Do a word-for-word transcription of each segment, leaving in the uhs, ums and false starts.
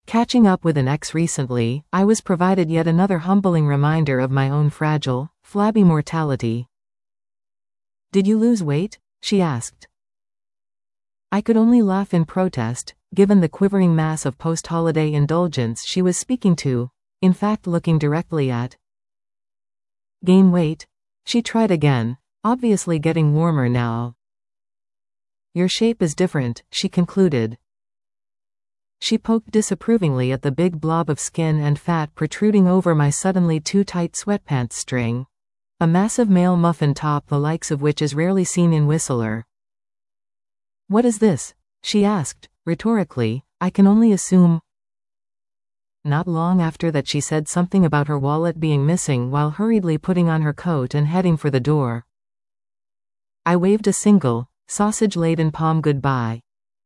Catching up with an ex recently, I was provided yet another humbling reminder of my own fragile, flabby mortality. "Did you lose weight?" she asked. I could only laugh in protest, given the quivering mass of post-holiday indulgence she was speaking to, in fact looking directly at. "Gain weight?" She tried again, obviously getting warmer now. "Your shape is different," she concluded. She poked disapprovingly at the big blob of skin and fat protruding over my suddenly too tight sweatpants string. A massive male muffin top the likes of which is rarely seen in Whistler. "What is this?" she asked, rhetorically, I can only assume. Not long after that she said something about her wallet being missing while hurriedly putting on her coat and heading for the door. I waved a single, sausage-laden palm goodbye.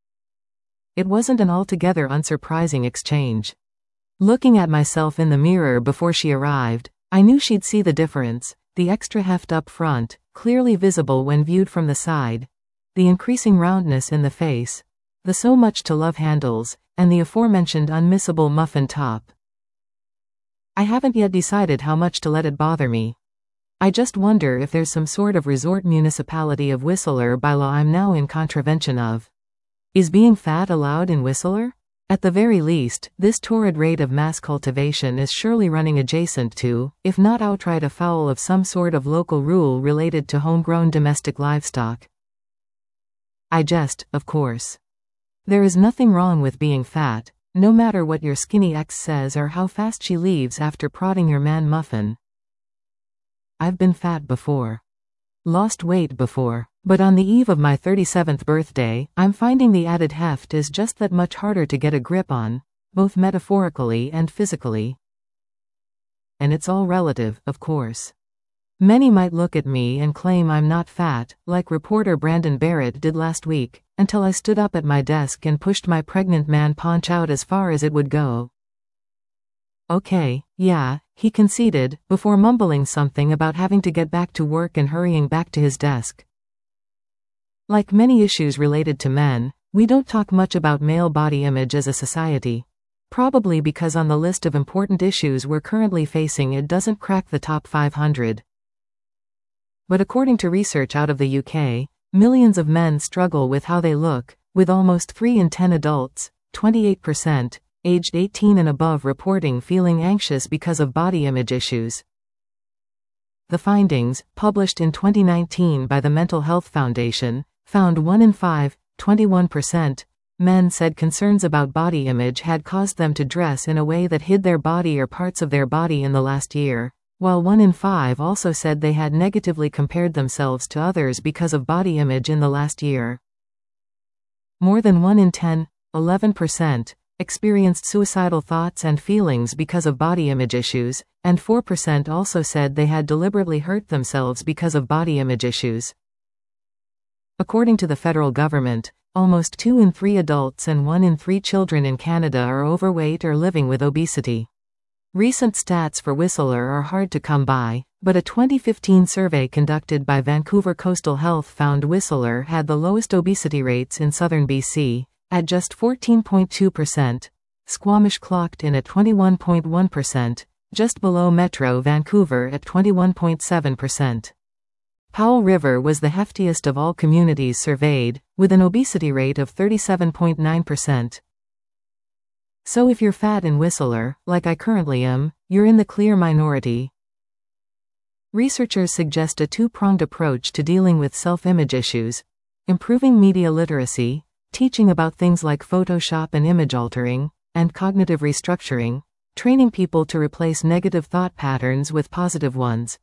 It wasn't an altogether unsurprising exchange. Looking at myself in the mirror before she arrived, I knew she'd see the difference, the extra heft up front, clearly visible when viewed from the side, the increasing roundness in the face, the so much to love handles, and the aforementioned unmissable muffin top. I haven't yet decided how much to let it bother me. I just wonder if there's some sort of resort municipality of Whistler bylaw I'm now in contravention of. Is being fat allowed in Whistler? At the very least, this torrid rate of mass cultivation is surely running adjacent to, if not outright afoul of some sort of local rule related to homegrown domestic livestock. I jest, of course. There is nothing wrong with being fat, no matter what your skinny ex says or how fast she leaves after prodding your man muffin. I've been fat before. Lost weight before. But on the eve of my thirty-seventh birthday, I'm finding the added heft is just that much harder to get a grip on, both metaphorically and physically. And it's all relative, of course. Many might look at me and claim I'm not fat, like reporter Brandon Barrett did last week, until I stood up at my desk and pushed my pregnant man paunch out as far as it would go. "Okay, yeah," he conceded, before mumbling something about having to get back to work and hurrying back to his desk. Like many issues related to men, we don't talk much about male body image as a society. Probably because on the list of important issues we're currently facing it doesn't crack the top five hundred. But according to research out of the U K, millions of men struggle with how they look, with almost three in ten adults, twenty-eight percent, aged eighteen and above reporting feeling anxious because of body image issues. The findings, published in twenty nineteen by the Mental Health Foundation, found one in five, twenty-one percent, men said concerns about body image had caused them to dress in a way that hid their body or parts of their body in the last year, while one in five also said they had negatively compared themselves to others because of body image in the last year. More than one in ten, eleven percent, experienced suicidal thoughts and feelings because of body image issues, and four percent also said they had deliberately hurt themselves because of body image issues. According to the federal government, almost two in three adults and one in three children in Canada are overweight or living with obesity. Recent stats for Whistler are hard to come by, but a twenty fifteen survey conducted by Vancouver Coastal Health found Whistler had the lowest obesity rates in southern B C, at just fourteen point two percent. Squamish clocked in at twenty-one point one percent, just below Metro Vancouver at twenty-one point seven percent. Powell River was the heftiest of all communities surveyed, with an obesity rate of thirty-seven point nine percent. So if you're fat in Whistler, like I currently am, you're in the clear minority. Researchers suggest a two-pronged approach to dealing with self-image issues: improving media literacy, teaching about things like Photoshop and image altering, and cognitive restructuring, training people to replace negative thought patterns with positive ones.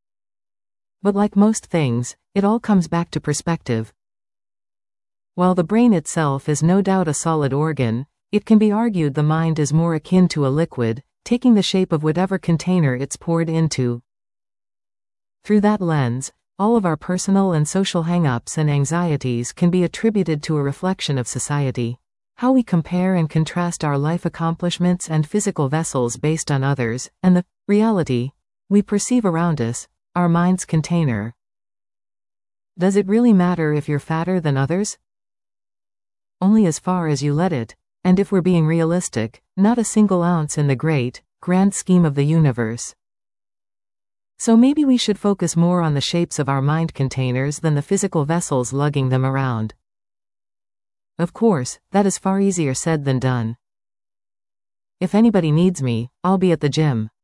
But like most things, it all comes back to perspective. While the brain itself is no doubt a solid organ, it can be argued the mind is more akin to a liquid, taking the shape of whatever container it's poured into. Through that lens, all of our personal and social hang-ups and anxieties can be attributed to a reflection of society. How we compare and contrast our life accomplishments and physical vessels based on others, and the reality we perceive around us, our mind's container. Does it really matter if you're fatter than others? Only as far as you let it, and if we're being realistic, Not a single ounce in the great, grand scheme of the universe. So maybe we should focus more on the shapes of our mind containers than the physical vessels lugging them around. Of course, that is far easier said than done. If anybody needs me, I'll be at the gym.